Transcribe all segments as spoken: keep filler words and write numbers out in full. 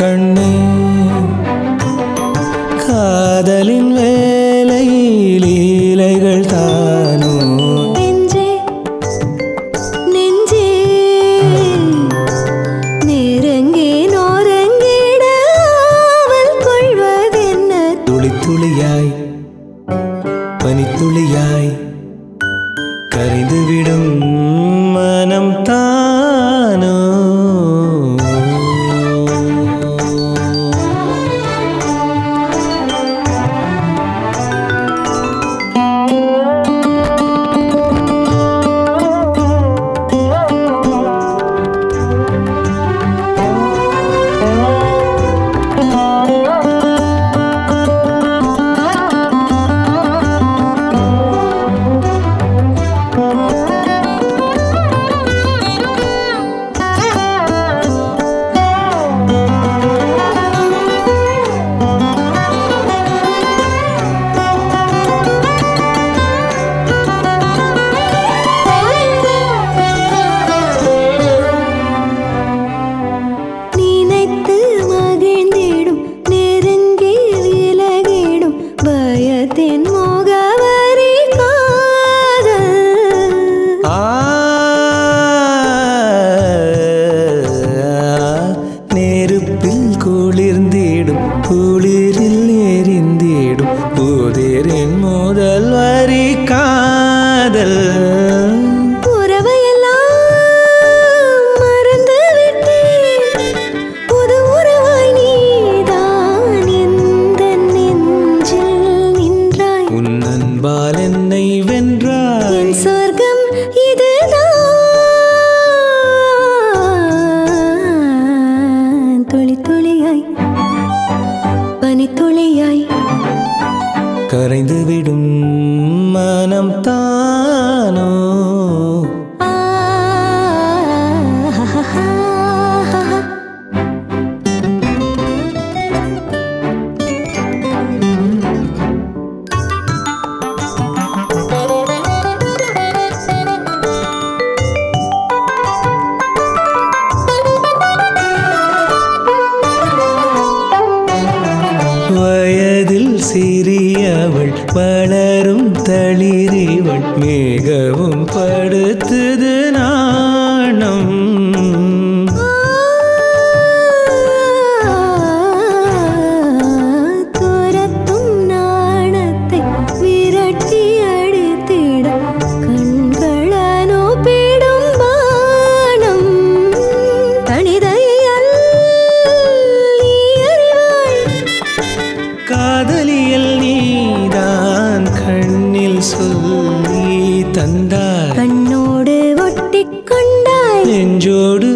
கண்ணே காதலின் வேலை லீலைகள் தானோ நெஞ்சே நெஞ்சே நெருங்கி நோரங்கிட ஆவல் கொள்வதென்ன துளி துளியாய் பனித்துளியாய் கரைந்துவிடும் மனம் தானோ நெருப்பில் குளிர்ந்திடும் குளிரில் எரிந்திடும் புதிரின் முதல் வரி காதல் உறவையெல்லாம் மறந்து விட்டேன் புது உறவாய் நீதான் எந்த நெஞ்சில் நின்றாய் உன் அன்பால் என்னை வென்றாய் என் சொர்க்கம் இதுதான் துளி துளியாய் பனித்துளியாய் கரைந்துவிடும் மனம் தானோ வயதில் சிறியவள் வளரும் தளிரிவள் மிகவும் படுத்துது நாணம் துரத்தும் நாணத்தை விரட்டி அடித்திட கண்களனோ பிடும் பானம் தனிதையல் நீ அறிவாய் காதலியல் நீதான் கண்ணில் சொல்லி தந்தாய் கண்ணோடு ஒட்டிக் கொண்டாய் நெஞ்சோடு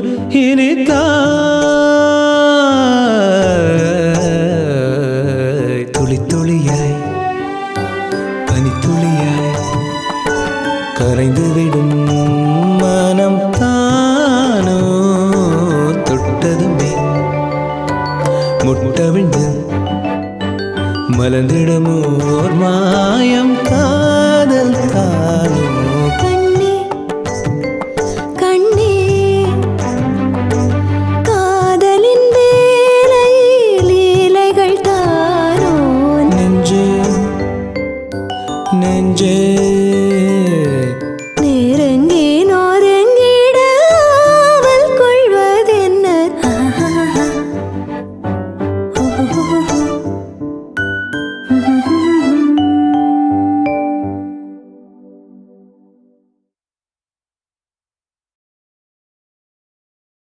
இனித்தாய் துளி துளியாய் பனித்துளியாய் கரைந்துவிடும் மனம் தானோ தொட்டதுமே முட்டவிழ்ந்து மலர்ந்திடமோர் மாயம்